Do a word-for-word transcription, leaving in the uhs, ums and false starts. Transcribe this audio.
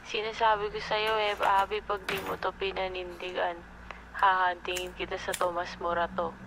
Sinasabi ko sa'yo eh, Abby, pag di mo to pinanindigan, hahantingin kita sa Tomas Morato.